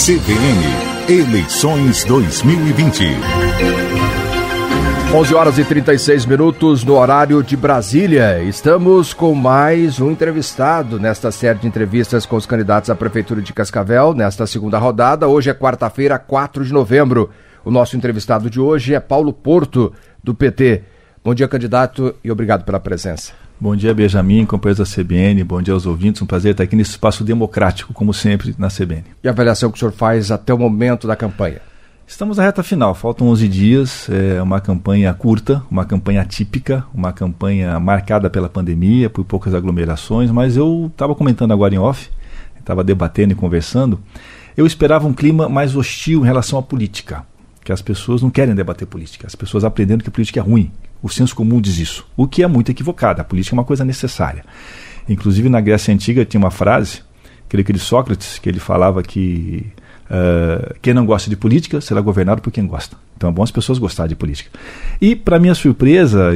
CBN, eleições 2020. 11h36 no horário de Brasília. Estamos com mais um entrevistado nesta série de entrevistas com os candidatos à Prefeitura de Cascavel, nesta segunda rodada. Hoje é quarta-feira, 4 de novembro. O nosso entrevistado de hoje é Paulo Porto, do PT. Bom dia, candidato, e obrigado pela presença. Bom dia, Benjamin, companheiros da CBN, bom dia aos ouvintes, um prazer estar aqui nesse espaço democrático, como sempre, na CBN. E a avaliação que o senhor faz até o momento da campanha? Estamos na reta final, faltam 11 dias, é uma campanha curta, uma campanha atípica, uma campanha marcada pela pandemia, por poucas aglomerações, mas eu estava comentando agora em off, estava debatendo e conversando, eu esperava um clima mais hostil em relação à política, que as pessoas não querem debater política, as pessoas aprendendo que política é ruim. O senso comum diz isso, o que é muito equivocado. A política é uma coisa necessária. Inclusive, na Grécia Antiga tinha uma frase, creio que de Sócrates, que ele falava que quem não gosta de política será governado por quem gosta. Então é bom as pessoas gostarem de política. E, para minha surpresa,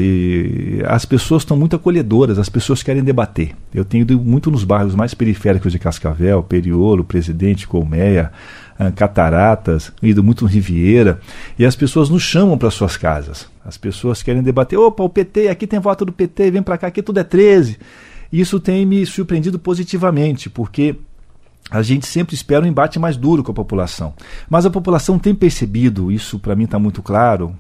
as pessoas estão muito acolhedoras, as pessoas querem debater. Eu tenho ido muito nos bairros mais periféricos de Cascavel, Periolo, Presidente, Colmeia, Cataratas, ido muito no Riviera, e as pessoas nos chamam para suas casas. As pessoas querem debater, opa, o PT, aqui tem voto do PT, vem para cá, aqui tudo é 13. Isso tem me surpreendido positivamente, porque a gente sempre espera um embate mais duro com a população. Mas a população tem percebido, isso para mim está muito claro,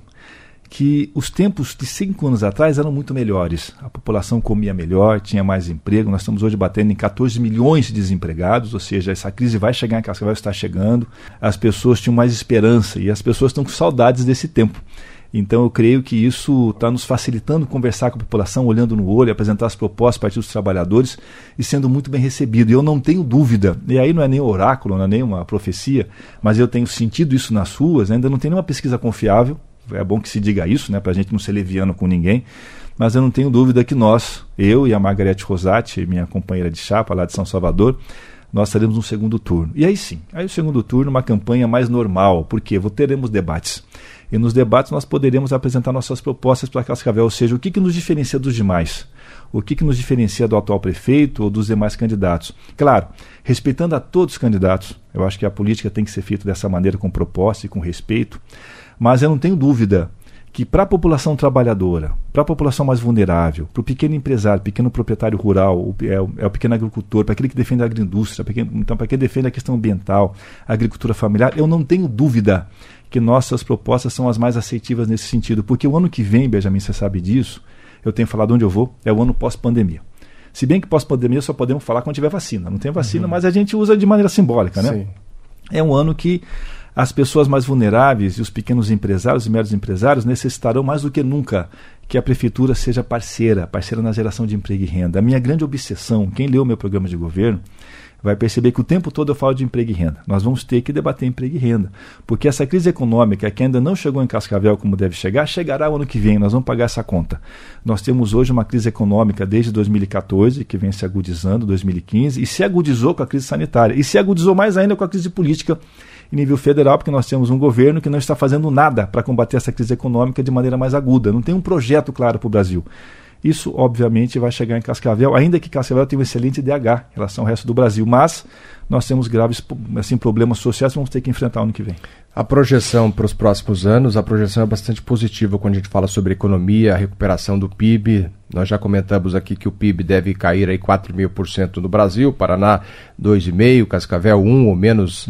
que os tempos de 5 anos atrás eram muito melhores. A população comia melhor, tinha mais emprego. Nós estamos hoje batendo em 14 milhões de desempregados, ou seja, essa crise vai chegar em Cascavel, está chegando. As pessoas tinham mais esperança e as pessoas estão com saudades desse tempo. Então eu creio que isso está nos facilitando conversar com a população, olhando no olho, apresentar as propostas para os trabalhadores e sendo muito bem recebido. E eu não tenho dúvida, e aí não é nem oráculo, não é nem uma profecia, mas eu tenho sentido isso nas ruas, ainda não tem nenhuma pesquisa confiável, é bom que se diga isso, né, para a gente não ser leviano com ninguém, mas eu não tenho dúvida que nós, eu e a Margarete Rosati, minha companheira de chapa lá de São Salvador, nós teremos um segundo turno. E aí sim, aí o segundo turno uma campanha mais normal, porque teremos debates. E nos debates nós poderemos apresentar nossas propostas para Cascavel, ou seja, o que nos diferencia dos demais, o que nos diferencia do atual prefeito ou dos demais candidatos. Claro, respeitando a todos os candidatos, eu acho que a política tem que ser feita dessa maneira, com proposta e com respeito, mas eu não tenho dúvida que para a população trabalhadora, para a população mais vulnerável, para o pequeno empresário, pequeno proprietário rural, o pequeno agricultor, para aquele que defende a agroindústria, então para quem defende a questão ambiental, a agricultura familiar, eu não tenho dúvida que nossas propostas são as mais aceitíveis nesse sentido, porque o ano que vem, Benjamin, você sabe disso, eu tenho falado onde eu vou, é o ano pós-pandemia. Se bem que pós-pandemia só podemos falar quando tiver vacina. Não tem vacina, mas a gente usa de maneira simbólica, né? Sim. É um ano que as pessoas mais vulneráveis e os pequenos empresários e médios empresários necessitarão mais do que nunca que a prefeitura seja parceira na geração de emprego e renda. A minha grande obsessão, quem leu o meu programa de governo, vai perceber que o tempo todo eu falo de emprego e renda. Nós vamos ter que debater emprego e renda, porque essa crise econômica que ainda não chegou em Cascavel como deve chegar, chegará o ano que vem, nós vamos pagar essa conta. Nós temos hoje uma crise econômica desde 2014, que vem se agudizando, 2015, e se agudizou com a crise sanitária, e se agudizou mais ainda com a crise política em nível federal, porque nós temos um governo que não está fazendo nada para combater essa crise econômica de maneira mais aguda, não tem um projeto claro para o Brasil. Isso, obviamente, vai chegar em Cascavel, ainda que Cascavel tenha um excelente IDH em relação ao resto do Brasil, mas nós temos graves problemas sociais que vamos ter que enfrentar ano que vem. A projeção para os próximos anos, a projeção é bastante positiva quando a gente fala sobre economia, a recuperação do PIB. Nós já comentamos aqui que o PIB deve cair aí 4,5% no Brasil, Paraná 2,5%, Cascavel 1% ou menos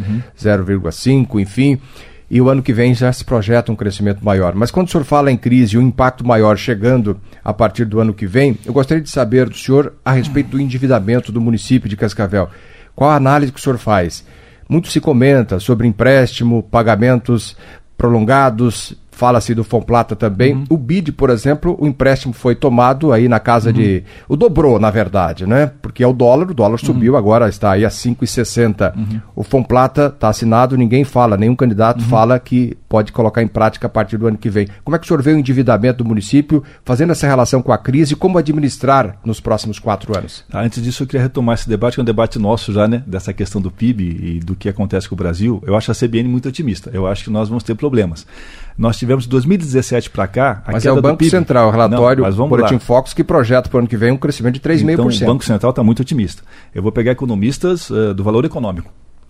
0,5%, enfim. E o ano que vem já se projeta um crescimento maior. Mas quando o senhor fala em crise e um impacto maior chegando a partir do ano que vem, eu gostaria de saber do senhor a respeito do endividamento do município de Cascavel. Qual a análise que o senhor faz? Muito se comenta sobre empréstimo, pagamentos prolongados, fala-se do Fomplata também. O BID, por exemplo, o empréstimo foi tomado aí na casa de... O dobrou, na verdade, né? Porque é o dólar subiu, agora está aí a 5,60. O Fomplata está assinado, ninguém fala, nenhum candidato fala que pode colocar em prática a partir do ano que vem. Como é que o senhor vê o endividamento do município, fazendo essa relação com a crise, e como administrar nos próximos 4 anos? Antes disso, eu queria retomar esse debate, que é um debate nosso já, né? Dessa questão do PIB e do que acontece com o Brasil. Eu acho a CBN muito otimista. Eu acho que nós vamos ter problemas. Nós tivemos de 2017 para cá... Mas é o Banco Central, o relatório Boletim Focus, que projeta para o ano que vem um crescimento de 3,5%. Então o Banco Central está muito otimista. Eu vou pegar economistas do Valor Econômico,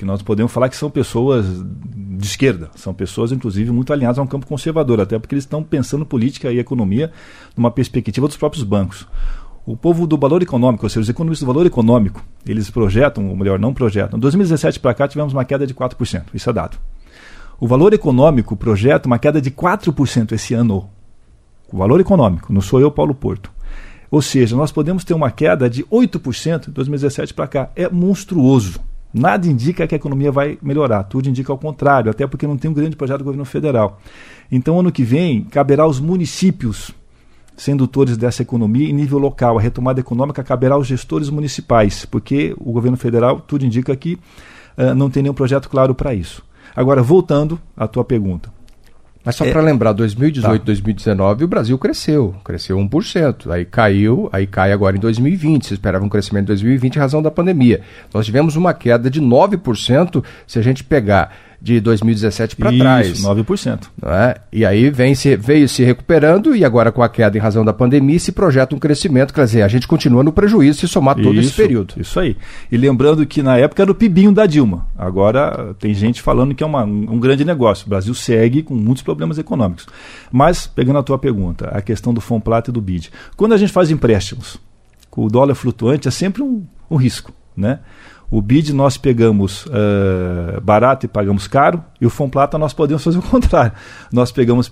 que nós podemos falar que são pessoas de esquerda, são pessoas, inclusive, muito alinhadas a um campo conservador, até porque eles estão pensando política e economia numa perspectiva dos próprios bancos. O povo do valor econômico, ou seja, os economistas do valor econômico, eles projetam, ou melhor, não projetam. Em 2017 para cá tivemos uma queda de 4%, isso é dado. O valor econômico projeta uma queda de 4% esse ano. O valor econômico, não sou eu, Paulo Porto. Ou seja, nós podemos ter uma queda de 8% de 2017 para cá. É monstruoso. Nada indica que a economia vai melhorar, tudo indica ao contrário, até porque não tem um grande projeto do governo federal. Então, ano que vem, caberá aos municípios ser indutores dessa economia em nível local. A retomada econômica caberá aos gestores municipais, porque o governo federal, tudo indica que não tem nenhum projeto claro para isso. Agora, voltando à tua pergunta. Mas só para lembrar, 2018, 2019, o Brasil cresceu 1%, aí caiu, aí cai agora em 2020, se esperava um crescimento em 2020 em razão da pandemia. Nós tivemos uma queda de 9% se a gente pegar de 2017 para trás. Isso, 9%. Não é? E aí veio se recuperando e agora com a queda em razão da pandemia se projeta um crescimento, quer dizer, a gente continua no prejuízo se somar todo esse período. Isso aí. E lembrando que na época era o PIBinho da Dilma, agora tem gente falando que é um grande negócio. O Brasil segue com muitos problemas econômicos. Mas, pegando a tua pergunta, a questão do Fomplata e do BID. Quando a gente faz empréstimos com o dólar flutuante é sempre um risco, né? O BID nós pegamos barato e pagamos caro, e o Fomplata nós podemos fazer o contrário. Nós pegamos,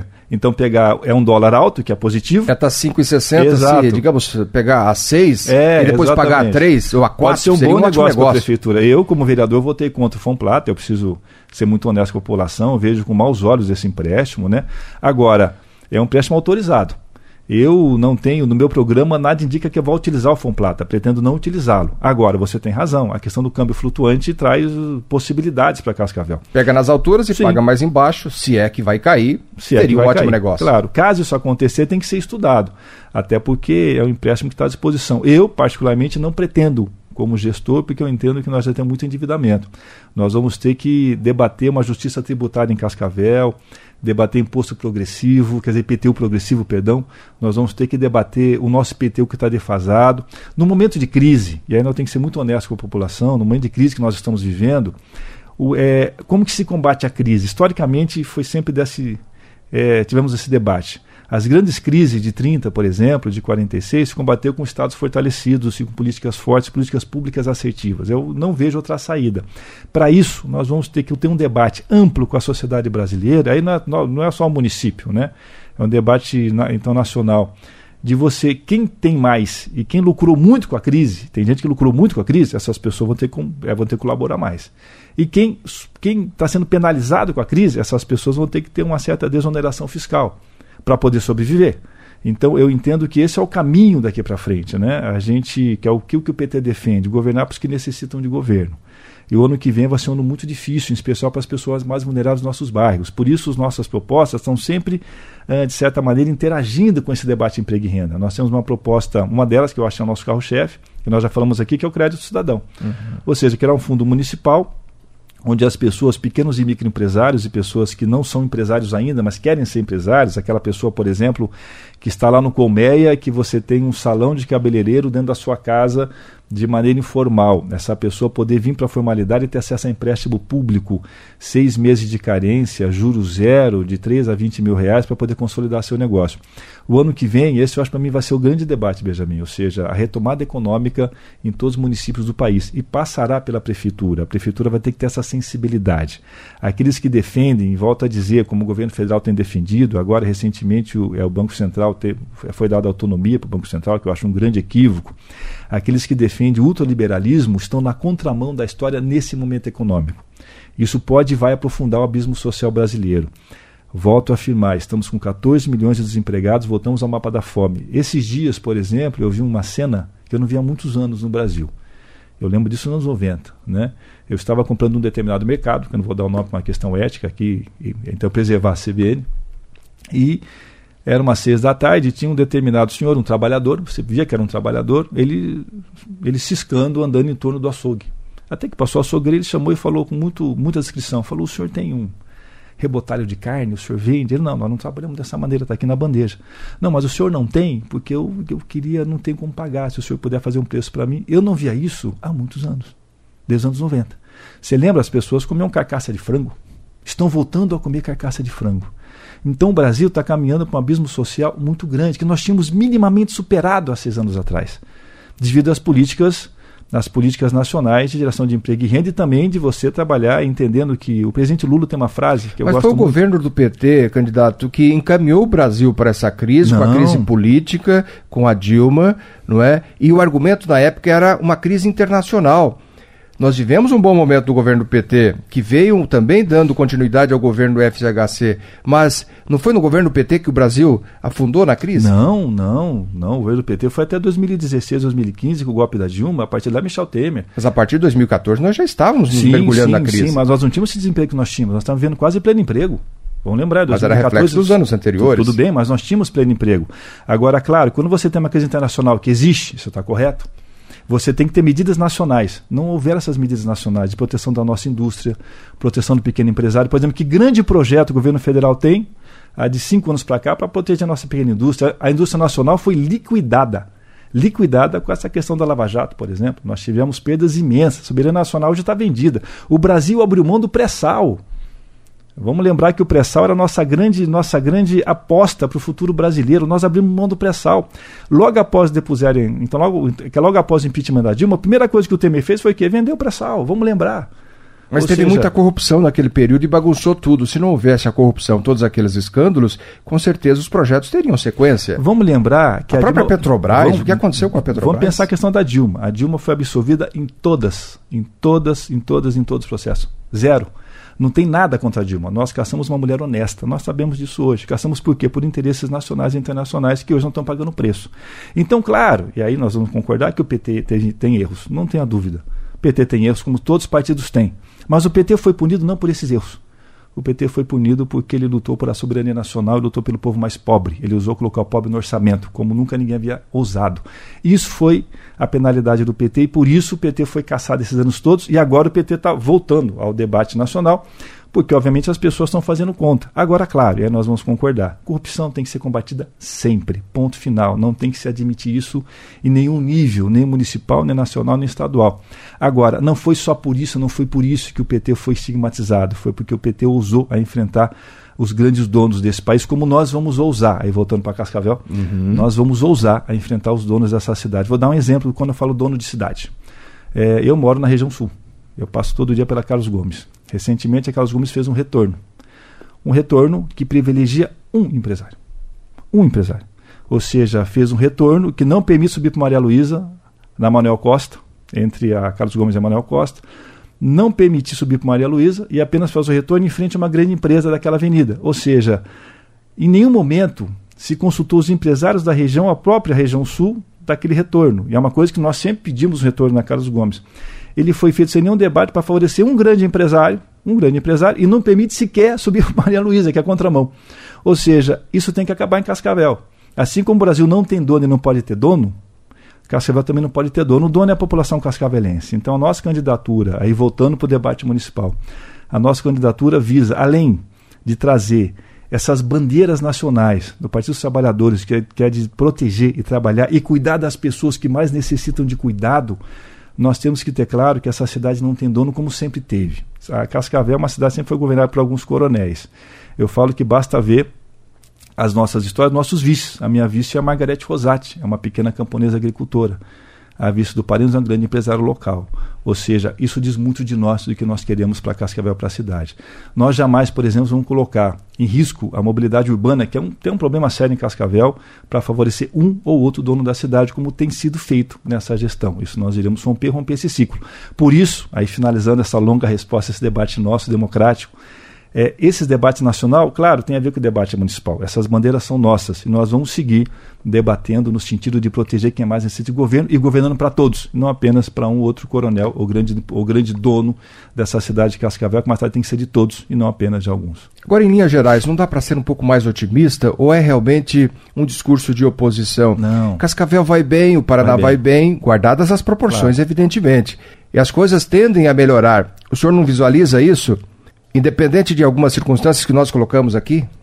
pegar um dólar alto, que é positivo. Está 5,60, se, digamos, pegar a 6 e depois pagar a 3 ou a 4, pode ser um bom negócio para a prefeitura. Eu, como vereador, votei contra o Fomplata, eu preciso ser muito honesto com a população, eu vejo com maus olhos esse empréstimo, né? Agora, é um empréstimo autorizado. Eu não tenho, no meu programa, nada indica que eu vou utilizar o Fomplata, pretendo não utilizá-lo. Agora, você tem razão, a questão do câmbio flutuante traz possibilidades para Cascavel. Pega nas alturas e paga mais embaixo, se é que vai cair, seria um ótimo negócio. Claro, caso isso acontecer, tem que ser estudado, até porque é um empréstimo que está à disposição. Eu, particularmente, não pretendo como gestor, porque eu entendo que nós já temos muito endividamento. Nós vamos ter que debater uma justiça tributária em Cascavel, debater imposto progressivo, quer dizer, IPTU progressivo, perdão. Nós vamos ter que debater o nosso IPTU que está defasado. No momento de crise, e aí nós temos que ser muito honestos com a população, no momento de crise que nós estamos vivendo, como que se combate a crise? Historicamente, foi sempre tivemos esse debate. As grandes crises de 30, por exemplo, de 46, se combateu com estados fortalecidos e com políticas fortes, políticas públicas assertivas. Eu não vejo outra saída. Para isso, nós vamos ter que ter um debate amplo com a sociedade brasileira, aí não é só o município, né? É um debate então nacional, de quem tem mais e quem lucrou muito com a crise, tem gente que lucrou muito com a crise, essas pessoas vão ter que colaborar mais. E quem está sendo penalizado com a crise, essas pessoas vão ter que ter uma certa desoneração fiscal para poder sobreviver. Então eu entendo que esse é o caminho daqui para frente, né? A gente, que é o que o PT defende, governar para os que necessitam de governo. E o ano que vem vai ser um ano muito difícil, em especial para as pessoas mais vulneráveis dos nossos bairros. Por isso as nossas propostas estão sempre, de certa maneira, interagindo com esse debate de emprego e renda. Nós temos uma proposta, uma delas que eu acho que é o nosso carro-chefe, que nós já falamos aqui, que é o Crédito Cidadão. Ou seja, criar um fundo municipal onde as pessoas, pequenos e microempresários e pessoas que não são empresários ainda, mas querem ser empresários, aquela pessoa, por exemplo, que está lá no Colmeia, que você tem um salão de cabeleireiro dentro da sua casa de maneira informal, essa pessoa poder vir para a formalidade e ter acesso a empréstimo público, 6 meses de carência, juros zero, de 3 a 20 mil reais para poder consolidar seu negócio. O ano que vem, esse eu acho para mim vai ser o grande debate, Benjamin, ou seja, a retomada econômica em todos os municípios do país, e passará pela prefeitura. A prefeitura vai ter que ter essa sensibilidade. Aqueles que defendem, volto a dizer, como o governo federal tem defendido, agora recentemente o Banco Central foi dada autonomia para o Banco Central, que eu acho um grande equívoco. Aqueles que defendem o ultraliberalismo estão na contramão da história nesse momento econômico. Isso pode e vai aprofundar o abismo social brasileiro. Volto a afirmar, estamos com 14 milhões de desempregados, voltamos ao mapa da fome. Esses dias, por exemplo, eu vi uma cena que eu não vi há muitos anos no Brasil. Eu lembro disso nos anos 90. Né? Eu estava comprando um determinado mercado, que eu não vou dar o nome para uma questão ética aqui, então preservar a CBN, e era umas 6 da tarde, tinha um determinado senhor, um trabalhador, você via que era um trabalhador, ele ciscando, andando em torno do açougue. Até que passou o açougueiro, ele chamou e falou com muita descrição, falou, o senhor tem um rebotalho de carne, o senhor vende? Ele, não, nós não trabalhamos dessa maneira, está aqui na bandeja. Não, mas o senhor não tem? Porque eu queria, não tenho como pagar, se o senhor puder fazer um preço para mim. Eu não via isso há muitos anos. desde os anos 90. Você lembra, as pessoas comiam carcaça de frango? Estão voltando a comer carcaça de frango. Então o Brasil está caminhando para um abismo social muito grande, que nós tínhamos minimamente superado há 6 anos atrás, devido às políticas nacionais de geração de emprego e renda, e também de você trabalhar entendendo que o presidente Lula tem uma frase que eu gosto muito. Mas foi o governo do PT, candidato, que encaminhou o Brasil para essa crise, com a crise política, com a Dilma, não é? E o argumento na época era uma crise internacional. Nós vivemos um bom momento do governo do PT, que veio também dando continuidade ao governo do FHC, mas não foi no governo do PT que o Brasil afundou na crise? Não. O governo do PT foi até 2016, 2015, com o golpe da Dilma, a partir da Michel Temer. Mas a partir de 2014 nós já estávamos mergulhando na crise. Sim, mas nós não tínhamos esse desemprego que nós tínhamos, nós estávamos vivendo quase pleno emprego. Vamos lembrar, 2014, mas era reflexo dos anos anteriores. Tudo bem, mas nós tínhamos pleno emprego. Agora, claro, quando você tem uma crise internacional que existe, isso está correto, você tem que ter medidas nacionais. Não houver essas medidas nacionais de proteção da nossa indústria, proteção do pequeno empresário. Por exemplo, que grande projeto o governo federal tem, de 5 anos para cá, para proteger a nossa pequena indústria. A indústria nacional foi liquidada com essa questão da Lava Jato, por exemplo. Nós tivemos perdas imensas. A soberania nacional já está vendida. O Brasil abriu mão do pré-sal. Vamos lembrar que o pré-sal era a nossa grande aposta para o futuro brasileiro. Nós abrimos mão do pré-sal. Logo após depuserem, logo após o impeachment da Dilma, a primeira coisa que o Temer fez foi o quê? Vender o pré-sal. Vamos lembrar. Mas teve muita corrupção naquele período e bagunçou tudo. Se não houvesse a corrupção, todos aqueles escândalos, com certeza os projetos teriam sequência. Vamos lembrar que a própria Petrobras, o que aconteceu com a Petrobras? Vamos pensar a questão da Dilma. A Dilma foi absolvida em todos os processos. 0. Não tem nada contra a Dilma. Nós caçamos uma mulher honesta. Nós sabemos disso hoje. Caçamos por quê? Por interesses nacionais e internacionais que hoje não estão pagando preço. Então, claro, e aí nós vamos concordar que o PT tem erros. Não tenha dúvida. O PT tem erros, como todos os partidos têm. Mas o PT foi punido não por esses erros. O PT foi punido porque ele lutou por a soberania nacional e lutou pelo povo mais pobre. Ele usou colocar o pobre no orçamento, como nunca ninguém havia ousado. Isso foi a penalidade do PT e por isso o PT foi caçado esses anos todos e agora o PT está voltando ao debate nacional, porque obviamente as pessoas estão fazendo conta. Agora, claro, e aí nós vamos concordar, corrupção tem que ser combatida sempre, ponto final. Não tem que se admitir isso em nenhum nível, nem municipal, nem nacional, nem estadual. Agora, não foi só por isso, não foi por isso que o PT foi estigmatizado, foi porque o PT ousou a enfrentar os grandes donos desse país, como nós vamos ousar, aí voltando para Cascavel, nós vamos ousar a enfrentar os donos dessa cidade. Vou dar um exemplo quando eu falo dono de cidade. Eu moro na região sul, eu passo todo dia pela Carlos Gomes. Recentemente a Carlos Gomes fez um retorno que privilegia um empresário, ou seja, fez um retorno que não permite subir para Maria Luísa, na Manuel Costa, entre a Carlos Gomes e a Manuel Costa, não permitir subir para Maria Luísa e apenas faz o retorno em frente a uma grande empresa daquela avenida. Ou seja, em nenhum momento se consultou os empresários da região, a própria região sul, daquele retorno. E é uma coisa que nós sempre pedimos o retorno na Carlos Gomes. Ele foi feito sem nenhum debate para favorecer um grande empresário, e não permite sequer subir para Maria Luísa, que é a contramão. Ou seja, isso tem que acabar em Cascavel. Assim como o Brasil não tem dono e não pode ter dono, Cascavel também não pode ter dono. O dono é a população cascavelense. Então a nossa candidatura, aí voltando para o debate municipal, a nossa candidatura visa, além de trazer essas bandeiras nacionais do Partido dos Trabalhadores, que é de proteger e trabalhar e cuidar das pessoas que mais necessitam de cuidado, nós temos que ter claro que essa cidade não tem dono como sempre teve. A Cascavel é uma cidade que sempre foi governada por alguns coronéis. Eu falo que basta ver as nossas histórias, nossos vices. A minha vice é a Margarete Rosati, é uma pequena camponesa agricultora. A vice do Parinhos é um grande empresário local. Ou seja, isso diz muito de nós, do que nós queremos para Cascavel, para a cidade. Nós jamais, por exemplo, vamos colocar em risco a mobilidade urbana, que tem um problema sério em Cascavel, para favorecer um ou outro dono da cidade, como tem sido feito nessa gestão. Isso nós iremos romper esse ciclo. Por isso, aí finalizando essa longa resposta, esse debate nosso, democrático, esses debates nacional, claro, tem a ver com o debate municipal. Essas bandeiras são nossas e nós vamos seguir debatendo no sentido de proteger quem mais necessita de governo e governando para todos, não apenas para um ou outro coronel ou grande dono dessa cidade de Cascavel, que mais tarde tem que ser de todos e não apenas de alguns. Agora, em linhas gerais, não dá para ser um pouco mais otimista ou é realmente um discurso de oposição? Não. Cascavel vai bem, o Paraná vai bem, guardadas as proporções, claro, evidentemente. E as coisas tendem a melhorar. O senhor não visualiza isso? Independente de algumas circunstâncias que nós colocamos aqui?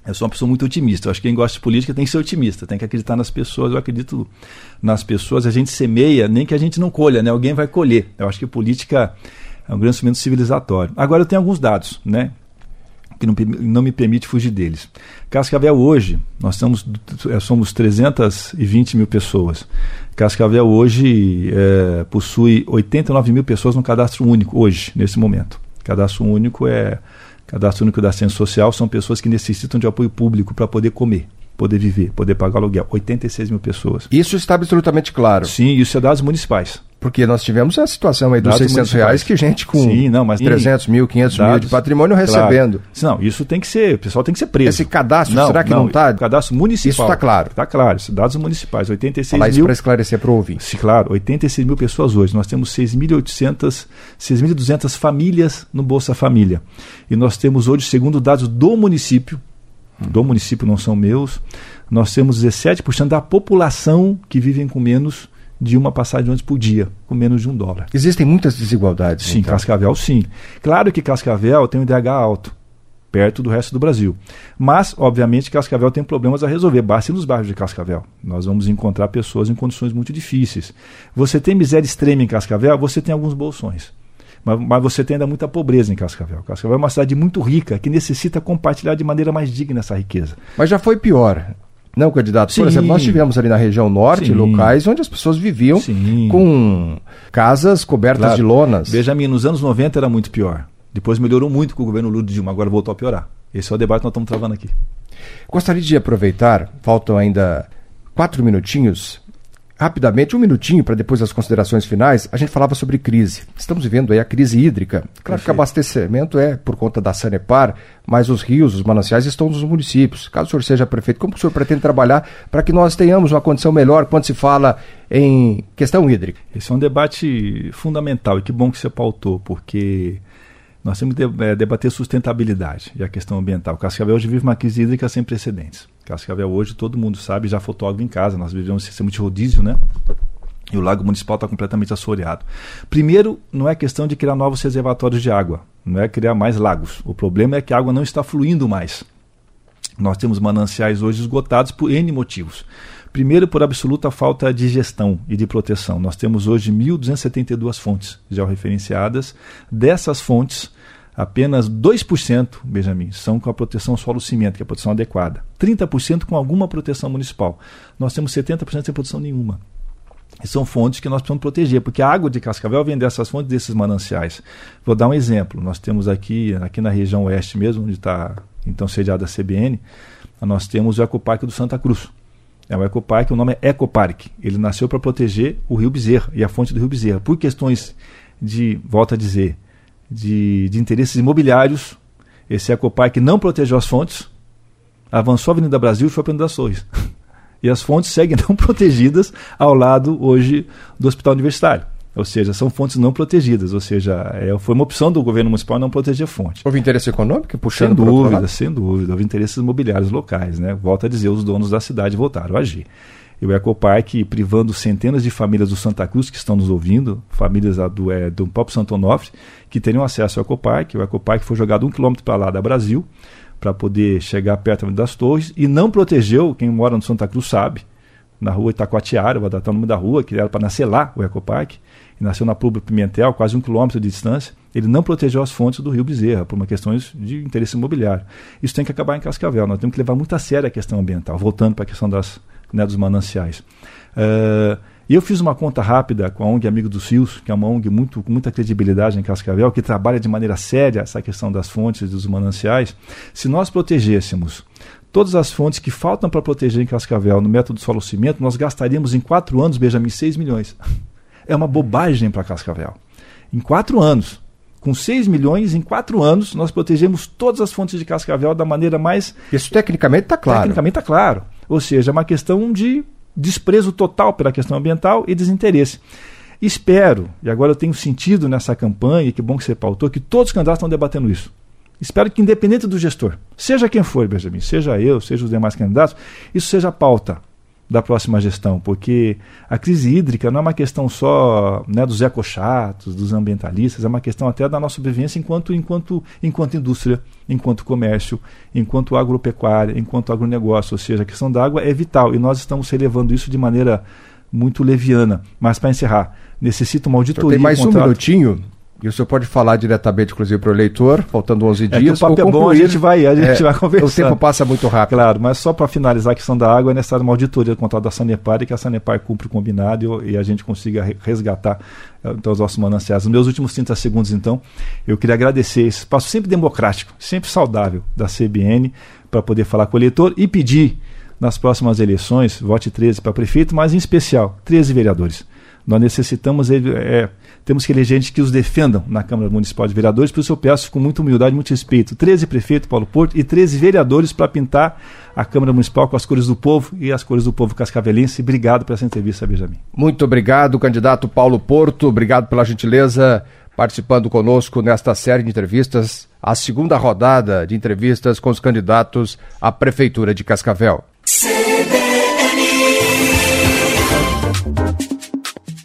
Eu sou uma pessoa muito otimista. Eu acho que quem gosta de política tem que ser otimista, tem que acreditar nas pessoas. Eu acredito nas pessoas. A gente semeia, nem que a gente não colha, né? Alguém vai colher. Eu acho que política é um grande instrumento civilizatório. Agora eu tenho alguns dados, né? Que não me permite fugir deles. Cascavel hoje, nós somos 320 mil pessoas. Cascavel hoje possui 89 mil pessoas no cadastro único, hoje, nesse momento. Cadastro único da Ciência Social, são pessoas que necessitam de apoio público para poder comer, poder viver, poder pagar aluguel. 86 mil pessoas. Isso está absolutamente claro. Sim, isso é dados municipais. Porque nós tivemos a situação aí dos R$600 que gente com 300 mil, 500 mil de patrimônio recebendo. Claro. Não, isso tem que ser, o pessoal tem que ser preso. Esse cadastro, será que não está? Cadastro municipal. Isso está claro. Está claro, isso, dados municipais, 86 Falar mil. Isso para esclarecer para o ouvinte. Sim, claro, 86 mil pessoas hoje. Nós temos 6.200 famílias no Bolsa Família. E nós temos hoje, segundo dados do município não são meus, nós temos 17% da população que vivem com menos de uma passagem de ônibus por dia, com menos de $1. Existem muitas desigualdades. Sim, então. Cascavel sim. Claro que Cascavel tem um IDH alto, perto do resto do Brasil. Mas, obviamente, Cascavel tem problemas a resolver. Basta ir nos bairros de Cascavel. Nós vamos encontrar pessoas em condições muito difíceis. Você tem miséria extrema em Cascavel, você tem alguns bolsões. Mas você tem ainda muita pobreza em Cascavel. Cascavel é uma cidade muito rica, que necessita compartilhar de maneira mais digna essa riqueza. Mas já foi pior. Não, candidato? Por exemplo, nós tivemos ali na região norte locais onde as pessoas viviam com casas cobertas de lonas. Benjamin, nos anos 90 era muito pior. Depois melhorou muito com o governo Lula de Dilma, agora voltou a piorar. Esse é o debate que nós estamos travando aqui. Gostaria de aproveitar, faltam ainda 4 minutinhos, rapidamente, 1 minutinho para depois das considerações finais, a gente falava sobre crise. Estamos vivendo aí a crise hídrica. Claro que o abastecimento é por conta da Sanepar, mas os rios, os mananciais estão nos municípios. Caso o senhor seja prefeito, como o senhor pretende trabalhar para que nós tenhamos uma condição melhor quando se fala em questão hídrica? Esse é um debate fundamental e que bom que você pautou, porque nós temos que debater sustentabilidade e a questão ambiental. Cascavel hoje vive uma crise hídrica sem precedentes. Cascavel hoje, todo mundo sabe, já faltou água em casa. Nós vivemos um sistema de rodízio, né? E o lago municipal está completamente assoreado. Primeiro, não é questão de criar novos reservatórios de água, não é criar mais lagos. O problema é que a água não está fluindo mais. Nós temos mananciais hoje esgotados por N motivos. Primeiro, por absoluta falta de gestão e de proteção. Nós temos hoje 1.272 fontes georreferenciadas. Dessas fontes, apenas 2%, Benjamin, são com a proteção solo-cimento, que é a proteção adequada. 30% com alguma proteção municipal. Nós temos 70% sem proteção nenhuma. E são fontes que nós precisamos proteger, porque a água de Cascavel vem dessas fontes, desses mananciais. Vou dar um exemplo. Nós temos aqui na região oeste mesmo, onde está então sediada a CBN, nós temos o Ecoparque do Santa Cruz. É um ecoparque, o nome é Ecoparque. Ele nasceu para proteger o Rio Bezerra e a fonte do Rio Bezerra. Por questões de, volto a dizer, de interesses imobiliários, esse ecoparque não protegeu as fontes, avançou a Avenida Brasil e foi para a Avenida das Torres. E as fontes seguem não protegidas ao lado hoje do Hospital Universitário. Ou seja, são fontes não protegidas. Ou seja, foi uma opção do governo municipal não proteger a fonte. Houve interesse econômico puxando sem dúvida, sem dúvida. Houve interesses imobiliários locais, né? Volto a dizer, os donos da cidade voltaram a agir. E o Ecoparque, privando centenas de famílias do Santa Cruz que estão nos ouvindo, famílias do próprio Santo Onofre, que teriam acesso ao Ecoparque. O Ecoparque foi jogado 1 quilômetro para lá da Brasil, para poder chegar perto das torres, e não protegeu, quem mora no Santa Cruz sabe, na rua Itacoatiara, vou dar o nome da rua, que era para nascer lá o Ecoparque, e nasceu na Pública Pimentel, quase 1 quilômetro de distância. Ele não protegeu as fontes do Rio Bezerra, por uma questão de interesse imobiliário. Isso tem que acabar em Cascavel. Nós temos que levar muito a sério a questão ambiental, voltando para a questão dos mananciais. E eu fiz uma conta rápida com a ONG Amigo dos Rios, que é uma ONG com muita credibilidade em Cascavel, que trabalha de maneira séria essa questão das fontes e dos mananciais. Se nós protegêssemos todas as fontes que faltam para proteger em Cascavel no método solo-cimento, nós gastaríamos em 4 anos, Benjamin, 6 milhões. É uma bobagem para Cascavel. Em 4 anos, com 6 milhões, em 4 anos, nós protegemos todas as fontes de Cascavel da maneira mais... Isso tecnicamente está claro. Tecnicamente está claro. Ou seja, é uma questão de desprezo total pela questão ambiental e desinteresse. Espero, e agora eu tenho sentido nessa campanha, e que bom que você pautou, que todos os candidatos estão debatendo isso. Espero que, independente do gestor, seja quem for, Benjamin, seja eu, seja os demais candidatos, isso seja pauta. da próxima gestão, porque a crise hídrica não é uma questão só, né, dos ecochatos, dos ambientalistas, é uma questão até da nossa sobrevivência enquanto indústria, enquanto comércio, enquanto agropecuária, enquanto agronegócio, ou seja, a questão da água é vital e nós estamos relevando isso de maneira muito leviana. Mas para encerrar, necessita uma auditoria. Tem mais um minutinho. E o senhor pode falar diretamente, inclusive, para o eleitor, faltando 11 dias. Que o papo é bom, a gente vai conversar. O tempo passa muito rápido. Claro, mas só para finalizar a questão da água, é necessário uma auditoria do contrato da Sanepar e que a Sanepar cumpra o combinado e a gente consiga resgatar então, os nossos mananciais. Nos meus últimos 30 segundos, então, eu queria agradecer esse espaço sempre democrático, sempre saudável da CBN, para poder falar com o eleitor e pedir, nas próximas eleições, vote 13 para prefeito, mas em especial, 13 vereadores. Nós necessitamos, temos que eleger gente que os defendam na Câmara Municipal de Vereadores, por isso eu peço com muita humildade e muito respeito, 13 prefeitos, Paulo Porto, e 13 vereadores para pintar a Câmara Municipal com as cores do povo e as cores do povo cascavelense. Obrigado por essa entrevista, Benjamin. Muito obrigado, candidato Paulo Porto, obrigado pela gentileza participando conosco nesta série de entrevistas, a segunda rodada de entrevistas com os candidatos à Prefeitura de Cascavel.